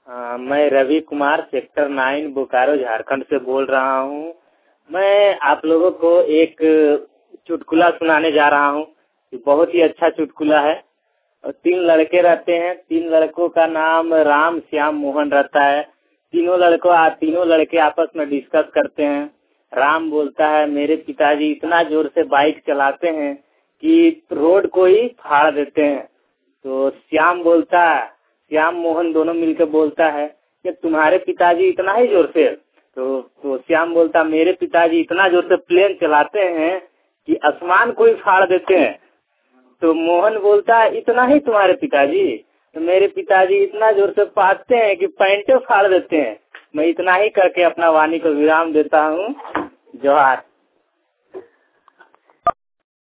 मैं रवि कुमार सेक्टर 9 बोकारो झारखंड से बोल रहा हूँ। मैं आप लोगों को एक चुटकुला सुनाने जा रहा हूँ। बहुत ही अच्छा चुटकुला है। और 3 लड़के रहते हैं। 3 लड़कों का नाम राम श्याम मोहन रहता है। तीनों लड़के आपस में डिस्कस करते हैं। राम बोलता है, मेरे पिताजी इतना जोर से बाइक चलाते हैं कि रोड को ही फाड़ देते हैं। तो श्याम मोहन दोनों मिलकर बोलता है कि तुम्हारे पिताजी इतना ही जोर से। तो श्याम बोलता, मेरे पिताजी इतना जोर से प्लेन चलाते हैं कि आसमान को ही फाड़ देते हैं। तो मोहन बोलता है, इतना ही तुम्हारे पिताजी? तो मेरे पिताजी इतना जोर से फाड़ते हैं कि पैंटे फाड़ देते हैं। मैं इतना ही करके अपना वाणी को विराम देता हूँ। जोहार।